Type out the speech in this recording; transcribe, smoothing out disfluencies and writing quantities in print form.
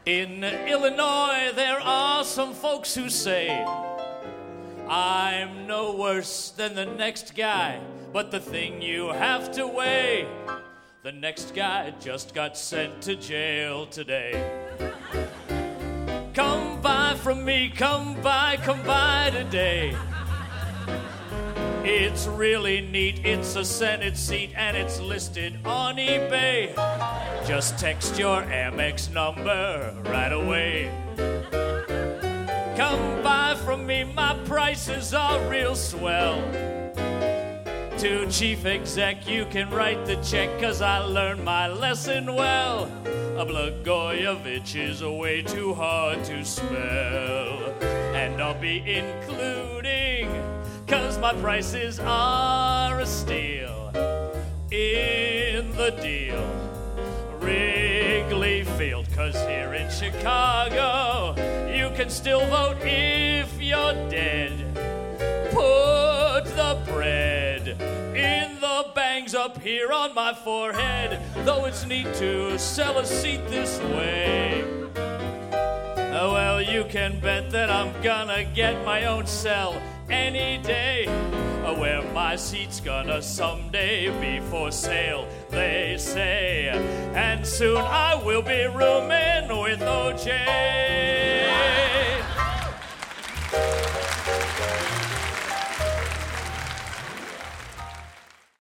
In Illinois, there are some folks who say I'm no worse than the next guy, but the thing you have to weigh, the next guy just got sent to jail today. Come buy from me, come buy today. It's really neat, it's a Senate seat, and it's listed on eBay. Just text your Amex number right away. Come buy from me, my prices are real swell. To chief exec, you can write the check, 'cause I learned my lesson well. A Blagojevich is way too hard to spell. And I'll be including, 'cause my prices are a steal, in the deal, Wrigley Field. 'Cause here in Chicago, you can still vote if you're dead. Put the bread in the bangs up here on my forehead, though it's neat to sell a seat this way. Well, you can bet that I'm gonna get my own cell any day, where my seat's gonna someday be for sale, they say. And soon I will be rooming with OJ.